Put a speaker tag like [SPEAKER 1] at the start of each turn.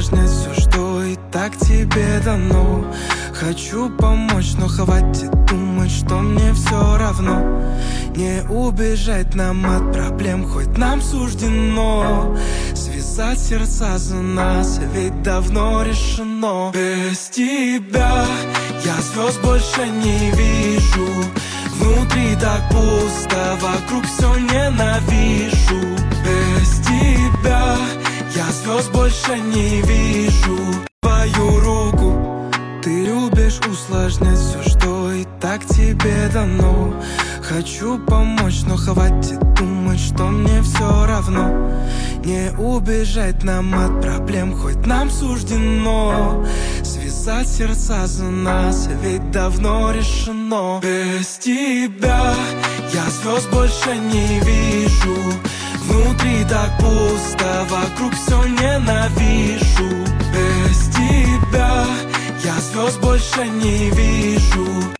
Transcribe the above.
[SPEAKER 1] усложнять все, что и так тебе дано. Хочу помочь, но хватит думать, что мне все равно. Не убежать нам от проблем, хоть нам суждено связать сердца за нас, ведь давно решено. Без тебя я звезд больше не вижу. Внутри так пусто, вокруг все ненавижу. Без тебя я звезд больше не вижу. Твою руку ты любишь усложнять все, что и так тебе дано. Хочу помочь, но хватит думать, что мне все равно. Не убежать нам от проблем, хоть нам суждено связать сердца за нас, ведь давно решено. Без тебя я звезд больше не вижу. Внутри так пусто, вокруг все ненавижу. Без тебя я звезд больше не вижу.